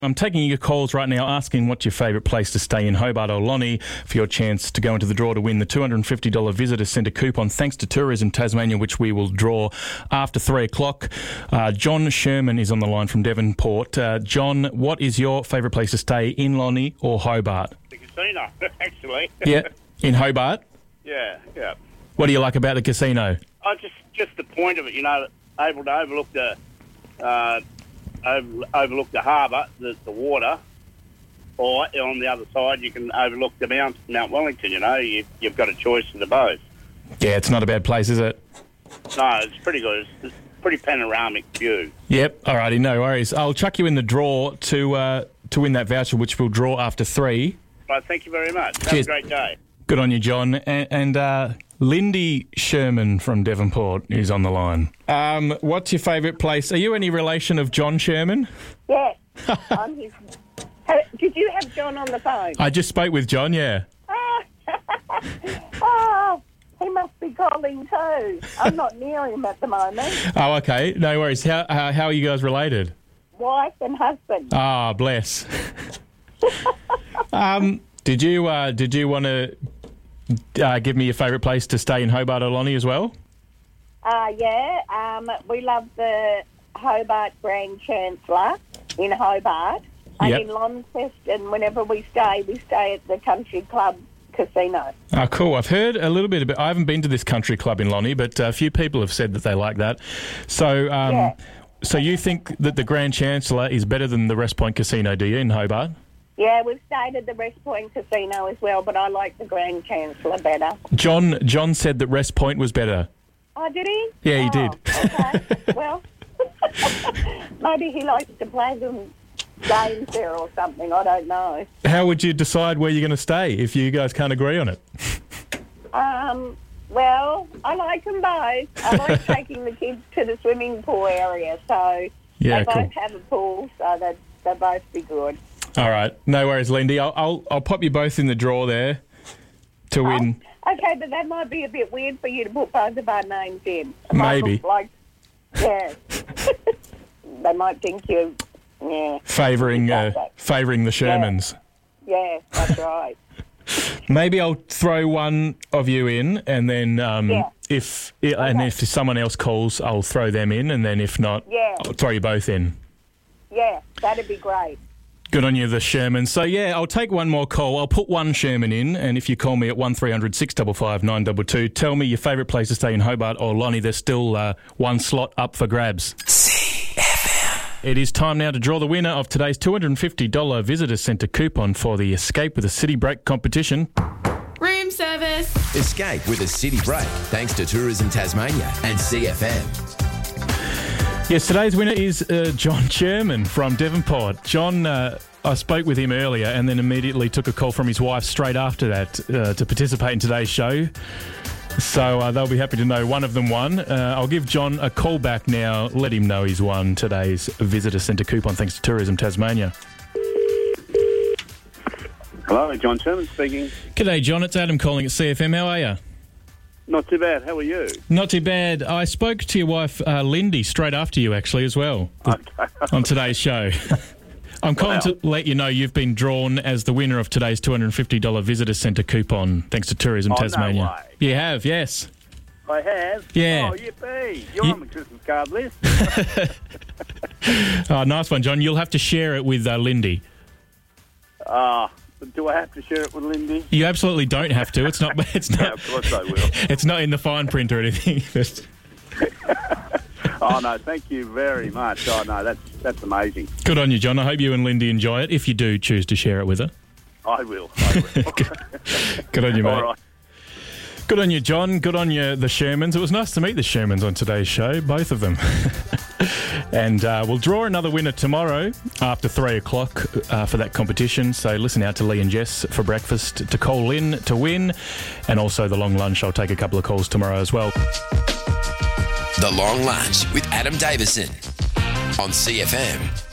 I'm taking your calls right now asking what's your favourite place to stay in Hobart or Lonnie for your chance to go into the draw to win the $250 Visitor Centre coupon thanks to Tourism Tasmania, which we will draw after 3 o'clock. John Sherman is on the line from Devonport. John, what is your favourite place to stay in Lonnie or Hobart? The casino, actually. Yeah, in Hobart? Yeah. What do you like about the casino? Oh, just the point of it, able to overlook the harbour, the water, or on the other side you can overlook the Mount Wellington. You've got a choice of the both. Yeah, it's not a bad place, is it? No, it's pretty good. It's a pretty panoramic view. Yep. Alrighty, no worries. I'll chuck you in the draw to win that voucher, which we'll draw after 3. Right, thank you very much. Cheers. Have a great day. Good on you, John. And Lindy Sherman from Devonport is on the line. What's your favourite place? Are you any relation of John Sherman? Yes, I'm his... Did you have John on the phone? I just spoke with John, yeah. Oh, he must be calling too. I'm not near him at the moment. Oh, okay. No worries. How are you guys related? Wife and husband. Ah, bless. Did you want to give me your favourite place to stay in Hobart or Lonnie as well? We love the Hobart Grand Chancellor in Hobart. And Yep. in Launceston, whenever we stay at the Country Club Casino. Oh, cool. I've heard a little bit about... I haven't been to this country club in Lonnie, but a few people have said that they like that. So, So you think that the Grand Chancellor is better than the Rest Point Casino, do you, in Hobart? Yeah, we've stayed at the Rest Point Casino as well, but I like the Grand Chancellor better. John said that Rest Point was better. Oh, did he? Yeah, he did. Okay. Well, maybe he likes to play them games there or something. I don't know. How would you decide where you're going to stay if you guys can't agree on it? Well, I like them both. I like taking the kids to the swimming pool area, so Yeah, they both cool. have a pool, so they'll both be good. All right. No worries, Lindy. I'll pop you both in the draw there to win. Okay, but that might be a bit weird for you to put both of our names in. It might Maybe. look like, yeah. They might think you, yeah. Favouring the Shermans. Yeah, that's right. Maybe I'll throw one of you in, and then if someone else calls, I'll throw them in, and then if not, I'll throw you both in. Yeah, that'd be great. Good on you, the Sherman. So, yeah, I'll take one more call. I'll put one Sherman in, and if you call me at 1300 655 922, tell me your favourite place to stay in Hobart or Lonnie. There's still one slot up for grabs. CFM. It is time now to draw the winner of today's $250 Visitor Centre coupon for the Escape with a City Break competition. Room service. Escape with a city break thanks to Tourism Tasmania and CFM. Yes, today's winner is John Sherman from Devonport. John, I spoke with him earlier and then immediately took a call from his wife straight after that to participate in today's show. So they'll be happy to know one of them won. I'll give John a call back now, let him know he's won today's Visitor Centre coupon thanks to Tourism Tasmania. Hello, John Sherman speaking. G'day, John. It's Adam calling at CFM. How are you? Not too bad. How are you? Not too bad. I spoke to your wife, Lindy, straight after you, actually, as well, on today's show. I'm calling to let you know you've been drawn as the winner of today's $250 Visitor Centre coupon, thanks to Tourism Tasmania. No way. You have, yes. I have? Yeah. Oh, yippee. You're on the Christmas card list. Oh, nice one, John. You'll have to share it with Lindy. Do I have to share it with Lindy? You absolutely don't have to. It's not. Yeah, of course I will. It's not in the fine print or anything. Oh, no, thank you very much. Oh, no, that's amazing. Good on you, John. I hope you and Lindy enjoy it, if you do choose to share it with her. I will. Good on you, mate. All right. Good on you, John. Good on you, the Shermans. It was nice to meet the Shermans on today's show, both of them. And we'll draw another winner tomorrow after 3 o'clock for that competition. So listen out to Lee and Jess for breakfast to call in to win. And also the long lunch. I'll take a couple of calls tomorrow as well. The Long Lunch with Adam Davison on CFM.